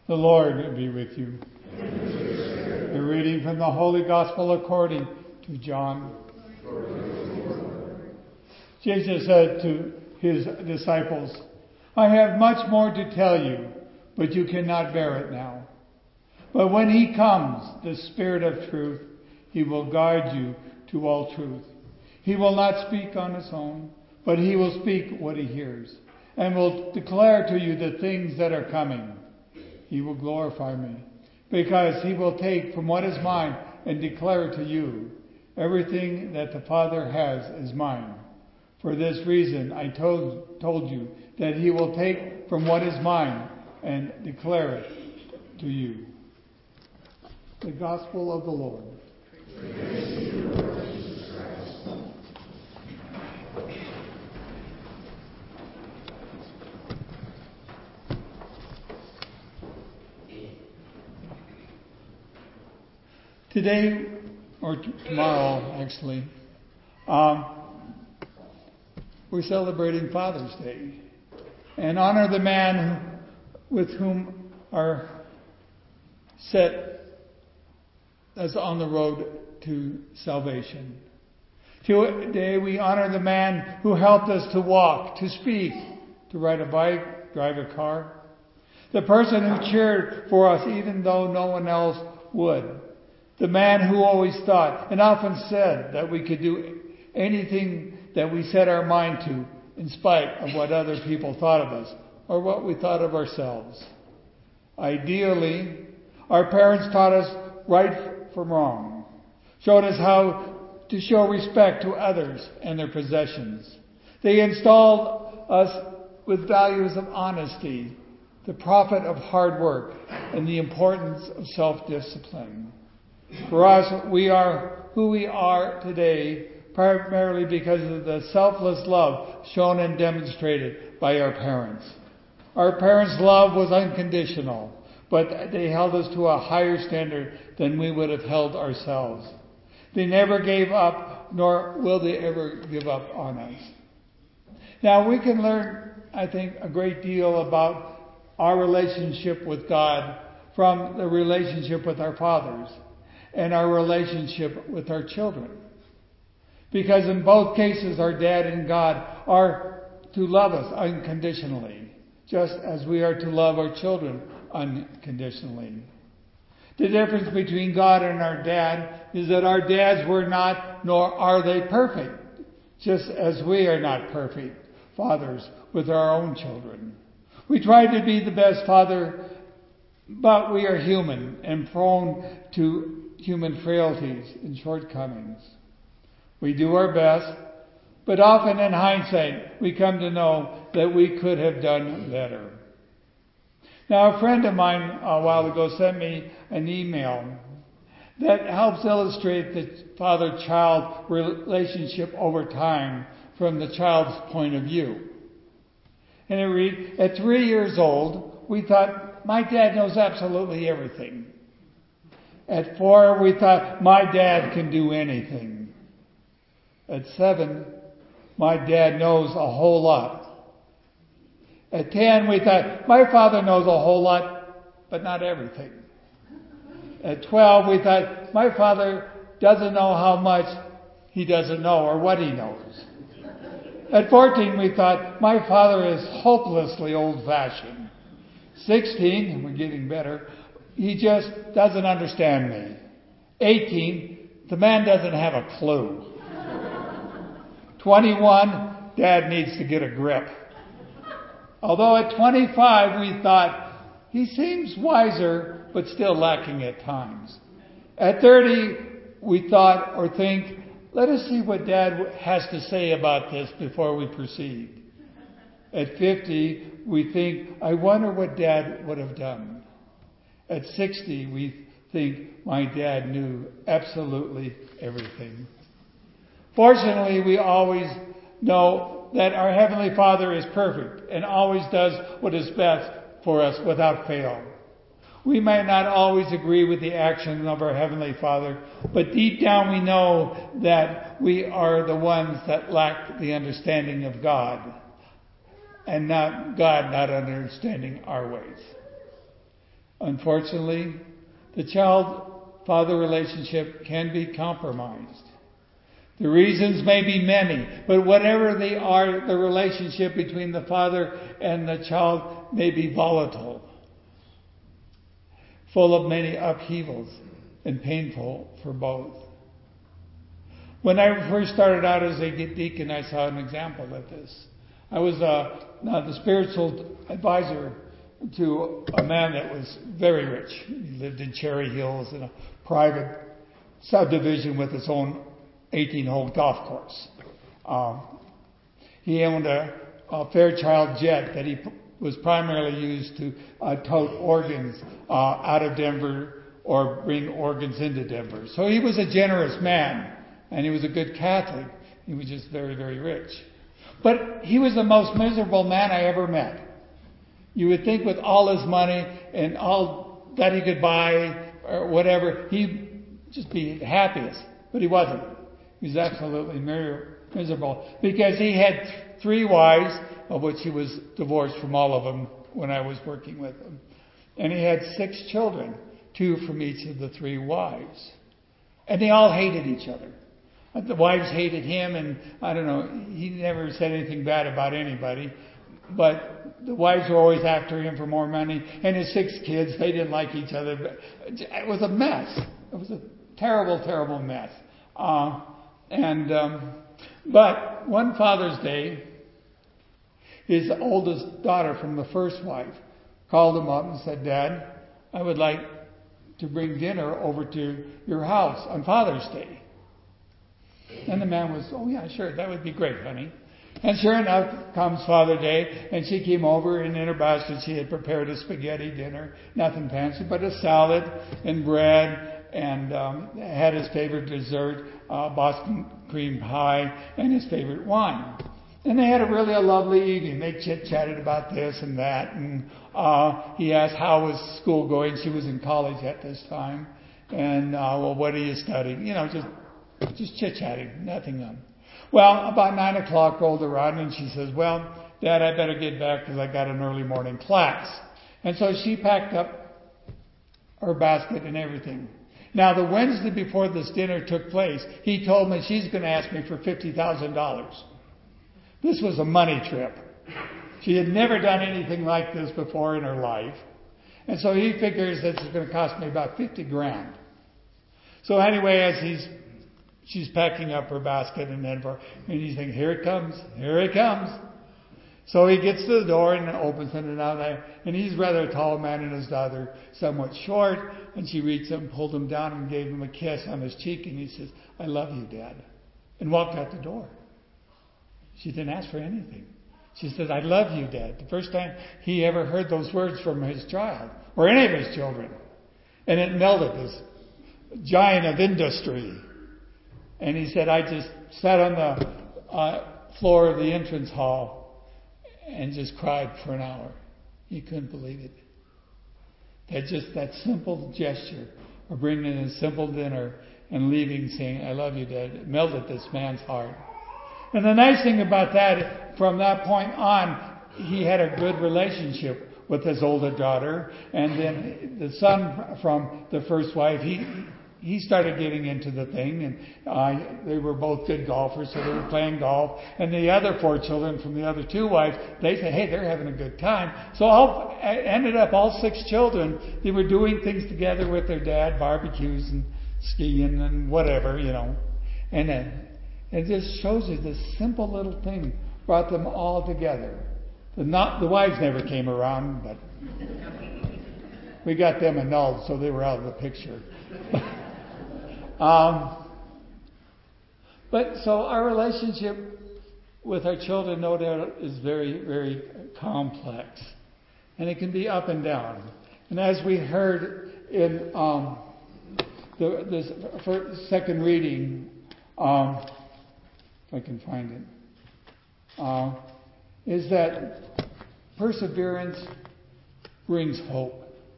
The Lord be with you. A reading from the Holy Gospel according to John. Jesus said to his disciples, I have much more to tell you, but you cannot bear it now. But when he comes, the Spirit of truth, he will guide you to all truth. He will not speak on his own, but he will speak what he hears, and will declare to you the things that are coming. He will glorify me, because he will take from what is mine and declare to you. Everything that the Father has is mine. For this reason I told you that he will take from what is mine and declare it to you. The Gospel of the Lord. Praise to you, Lord Jesus Christ. Today, or tomorrow actually, we're celebrating Father's Day and honor the man with whom are set as on the road to salvation. Today we honor the man who helped us to walk, to speak, to ride a bike, drive a car. The person who cheered for us even though no one else would. The man who always thought and often said that we could do anything that we set our mind to in spite of what other people thought of us or what we thought of ourselves. Ideally, our parents taught us right from wrong, showed us how to show respect to others and their possessions. They installed us with values of honesty, the profit of hard work, and the importance of self-discipline. For us, we are who we are today primarily because of the selfless love shown and demonstrated by our parents. Our parents' love was unconditional, but they held us to a higher standard than we would have held ourselves. They never gave up, nor will they ever give up on us. Now, we can learn, I think, a great deal about our relationship with God from the relationship with our fathers and our relationship with our children. Because in both cases, our dad and God are to love us unconditionally, just as we are to love our children unconditionally. The difference between God and our dad is that our dads were not, nor are they perfect, just as we are not perfect fathers with our own children. We try to be the best father, but we are human and prone to human frailties and shortcomings. We do our best, but often in hindsight, we come to know that we could have done better. Now, a friend of mine a while ago sent me an email that helps illustrate the father-child relationship over time from the child's point of view. And it reads, at 3 years old, we thought, my dad knows absolutely everything. At 4, we thought, my dad can do anything. At 7, my dad knows a whole lot. At 10, we thought, my father knows a whole lot, but not everything. At 12, we thought, my father doesn't know how much he doesn't know or what he knows. At 14, we thought, my father is hopelessly old-fashioned. 16, and we're getting better, he just doesn't understand me. 18, the man doesn't have a clue. 21, Dad needs to get a grip. Although at 25, we thought, he seems wiser, but still lacking at times. At 30, we thought or think, let us see what Dad has to say about this before we proceed. At 50, we think, I wonder what Dad would have done. At 60, we think, my dad knew absolutely everything. Fortunately, we always know that our Heavenly Father is perfect and always does what is best for us without fail. We may not always agree with the action of our Heavenly Father, but deep down we know that we are the ones that lack the understanding of God, and not God not understanding our ways. Unfortunately, the child-father relationship can be compromised. The reasons may be many, but whatever they are, the relationship between the father and the child may be volatile, full of many upheavals, and painful for both. When I first started out as a deacon, I saw an example of this. I was the spiritual advisor to a man that was very rich. He lived in Cherry Hills in a private subdivision with its own 18-hole golf course. He owned a Fairchild jet that he was primarily used to tote organs out of Denver or bring organs into Denver. So he was a generous man, and he was a good Catholic. He was just very, very rich. But he was the most miserable man I ever met. You would think with all his money and all that he could buy or whatever, he'd just be the happiest. But he wasn't. He was absolutely miserable because he had 3 wives, of which he was divorced from all of them when I was working with him. And he had 6 children, 2 from each of the 3 wives. And they all hated each other. The wives hated him, and I don't know, he never said anything bad about anybody. But the wives were always after him for more money. And his 6 kids, they didn't like each other. It was a mess. It was a terrible, terrible mess. But one Father's Day, his oldest daughter from the first wife called him up and said, "Dad, I would like to bring dinner over to your house on Father's Day." And the man was, "Oh yeah, sure, that would be great, honey." And sure enough, comes Father's Day, and she came over, and in her basket she had prepared a spaghetti dinner, nothing fancy, but a salad and bread, and had his favorite dessert, Boston cream pie, and his favorite wine. And they had a lovely evening. They chit-chatted about this and that, and he asked how was school going. She was in college at this time, and well, what are you studying? You know, just chit-chatting, nothing. Well, about 9 o'clock rolled around, and she says, "Well, Dad, I better get back because I got an early morning class." And so she packed up her basket and everything. Now, the Wednesday before this dinner took place, he told me she's going to ask me for $50,000. This was a money trip. She had never done anything like this before in her life. And so he figures that it's going to cost me about $50,000. So anyway, as she's packing up her basket and he's thinking, here it comes. So he gets to the door and opens it, and he's rather a tall man, and his daughter somewhat short, and she reached him, pulled him down, and gave him a kiss on his cheek, and he says, "I love you, Dad," and walked out the door. She didn't ask for anything. She said, "I love you, Dad." The first time he ever heard those words from his child, or any of his children. And it melted this giant of industry. And he said, "I just sat on the floor of the entrance hall and just cried for an hour." He couldn't believe it. That simple gesture of bringing in a simple dinner and leaving saying, "I love you, Dad," it melted this man's heart. And the nice thing about that, from that point on, he had a good relationship with his older daughter. And then the son from the first wife, he started getting into the thing, and they were both good golfers, so they were playing golf. And the other 4 children from the other 2 wives, they said, "Hey, they're having a good time." So ended up all 6 children, they were doing things together with their dad, barbecues and skiing and whatever, you know. And it just shows you this simple little thing brought them all together. The wives never came around, but we got them annulled, so they were out of the picture. But so our relationship with our children, no doubt, is very, very complex. And it can be up and down. And as we heard in this second reading, if I can find it, is that perseverance brings hope.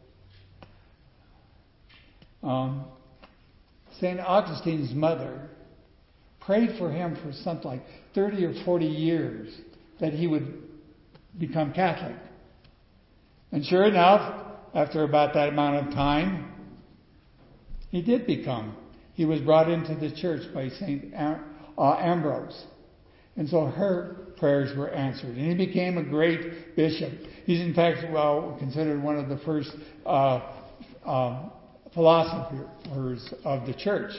St. Augustine's mother prayed for him for something like 30 or 40 years that he would become Catholic. And sure enough, after about that amount of time, he did become. He was brought into the church by St. Ambrose. And so her prayers were answered. And he became a great bishop. He's in fact, considered one of the first philosophers of the church.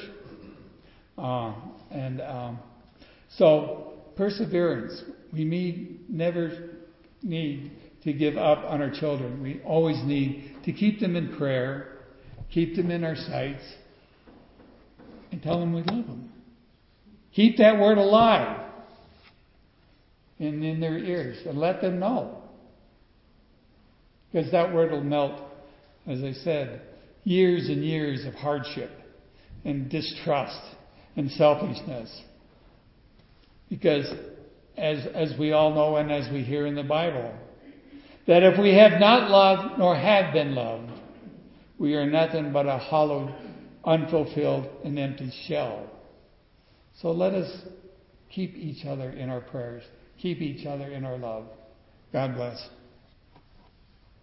So perseverance. We never need to give up on our children. We always need to keep them in prayer, keep them in our sights, and tell them we love them. Keep that word alive and in their ears, and let them know. Because that word will melt, as I said, years and years of hardship and distrust and selfishness. Because as we all know and as we hear in the Bible, that if we have not loved nor have been loved, we are nothing but a hollow, unfulfilled, and empty shell. So let us keep each other in our prayers. Keep each other in our love. God bless.